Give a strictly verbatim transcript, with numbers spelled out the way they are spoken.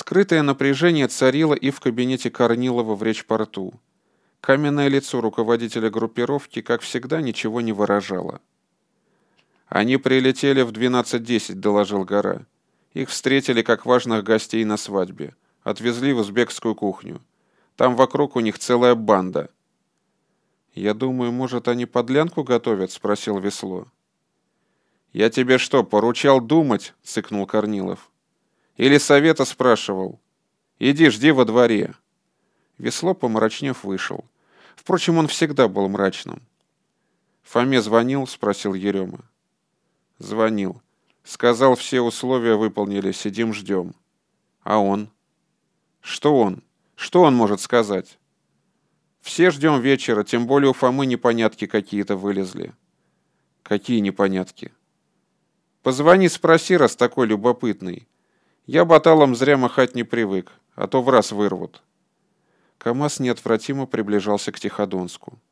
Скрытое напряжение царило и в кабинете Корнилова в речпорту. Каменное лицо руководителя группировки, как всегда, ничего не выражало. «Они прилетели в двенадцать десять», — доложил Гора. «Их встретили как важных гостей на свадьбе. Отвезли в узбекскую кухню. Там вокруг у них целая банда». «Я думаю, может, они подлянку готовят?» — спросил Весло. «Я тебе что, поручал думать?» — цыкнул Корнилов. «Или совета спрашивал? Иди, жди во дворе». Весло, помрачнев, вышел. Впрочем, он всегда был мрачным. «Фоме звонил?» — спросил Ерема. «Звонил. Сказал, все условия выполнили, сидим, ждем». «А он?» «Что он? Что он может сказать?» «Все ждем вечера, тем более у Фомы непонятки какие-то вылезли». «Какие непонятки?» «Позвони, спроси, раз такой любопытный. Я баталом зря махать не привык, а то в раз вырвут». КамАЗ неотвратимо приближался к Тиходонску.